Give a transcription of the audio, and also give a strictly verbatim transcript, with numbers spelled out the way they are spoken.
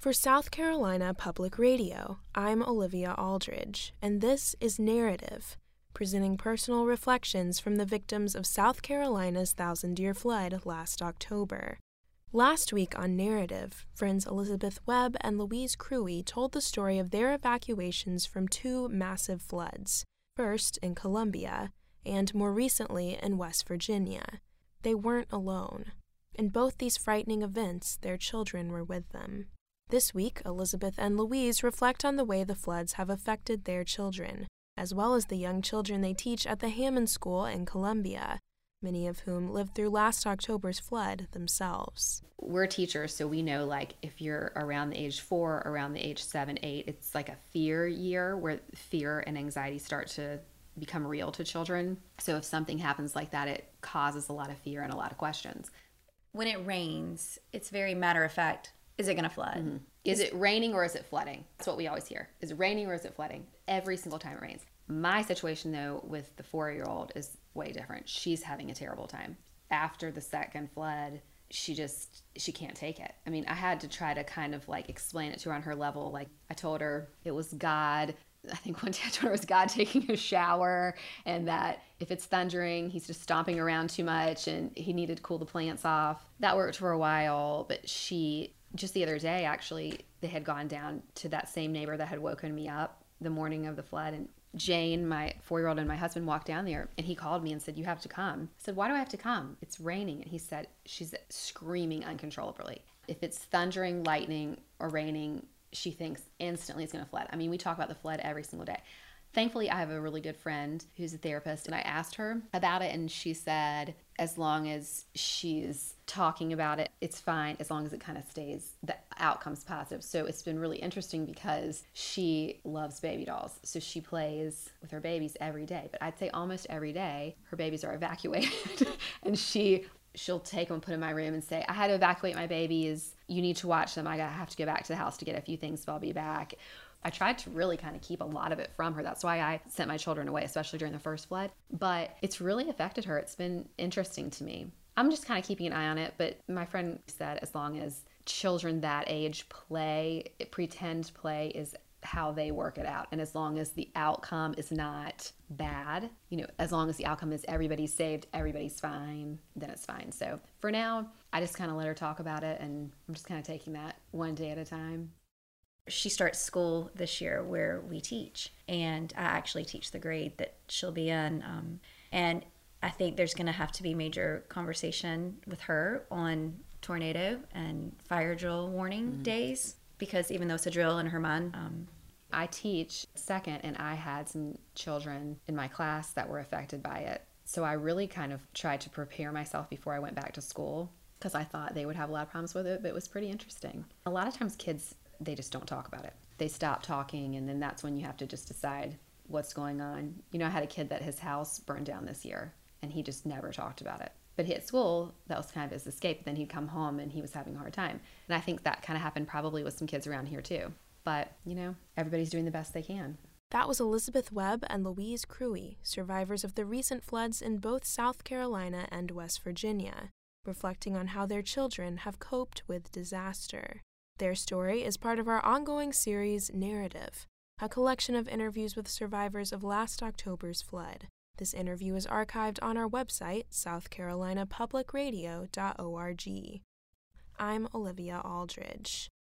For South Carolina Public Radio, I'm Olivia Aldridge, and this is Narrative, presenting personal reflections from the victims of South Carolina's Thousand Year Flood last October. Last week on Narrative, friends Elizabeth Webb and Louise Cruey told the story of their evacuations from two massive floods, first in Columbia, and more recently in West Virginia. They weren't alone. In both these frightening events, their children were with them. This week, Elizabeth and Louise reflect on the way the floods have affected their children, as well as the young children they teach at the Hammond School in Columbia, many of whom lived through last October's flood themselves. We're teachers, so we know, like, if you're around the age four, around the age seven, eight, it's like a fear year where fear and anxiety start to become real to children. So if something happens like that, it causes a lot of fear and a lot of questions. When it rains, it's very matter of fact, is it going to flood? Mm-hmm. Is it raining or is it flooding? That's what we always hear. Is it raining or is it flooding? Every single time it rains. My situation, though, with the four-year-old is way different. She's having a terrible time. After the second flood, she just, she can't take it. I mean, I had to try to kind of like explain it to her on her level. Like, I told her it was God. I think one day I told her it was God taking a shower, and that if it's thundering, he's just stomping around too much and he needed to cool the plants off. That worked for a while, but she, just the other day, actually, they had gone down to that same neighbor that had woken me up the morning of the flood, and Jane, my four-year-old, and my husband walked down there, and he called me and said, "You have to come." I said, "Why do I have to come? It's raining." And he said, "She's screaming uncontrollably. If it's thundering, lightning, or raining, she thinks instantly it's going to flood." I mean, we talk about the flood every single day. Thankfully, I have a really good friend who's a therapist, and I asked her about it, and she said as long as she's talking about it, it's fine, as long as it kind of stays, the outcome's positive. So it's been really interesting because she loves baby dolls. So she plays with her babies every day. But I'd say almost every day, her babies are evacuated. and she... she'll take them and put them in my room and say, "I had to evacuate my babies. You need to watch them. I have to go back to the house to get a few things, but I'll be back." I tried to really kind of keep a lot of it from her. That's why I sent my children away, especially during the first flood. But it's really affected her. It's been interesting to me. I'm just kind of keeping an eye on it. But my friend said as long as children that age play, pretend play is how they work it out. And as long as the outcome is not bad, you know, as long as the outcome is everybody's saved, everybody's fine, then it's fine. So for now, I just kind of let her talk about it, and I'm just kind of taking that one day at a time. She starts school this year where we teach, and I actually teach the grade that she'll be in. Um, and I think there's going to have to be major conversation with her on tornado and fire drill warning mm-hmm. days, because even though it's a drill in her mind, um, I teach second, and I had some children in my class that were affected by it. So I really kind of tried to prepare myself before I went back to school, because I thought they would have a lot of problems with it, but it was pretty interesting. A lot of times kids, they just don't talk about it. They stop talking, and then that's when you have to just decide what's going on. You know, I had a kid that his house burned down this year, and he just never talked about it. But at school, that was kind of his escape. Then he'd come home, and he was having a hard time. And I think that kind of happened probably with some kids around here, too. But, you know, everybody's doing the best they can. That was Elizabeth Webb and Louise Cruey, survivors of the recent floods in both South Carolina and West Virginia, reflecting on how their children have coped with disaster. Their story is part of our ongoing series, Narrative, a collection of interviews with survivors of last October's flood. This interview is archived on our website, south carolina public radio dot org. I'm Olivia Aldridge.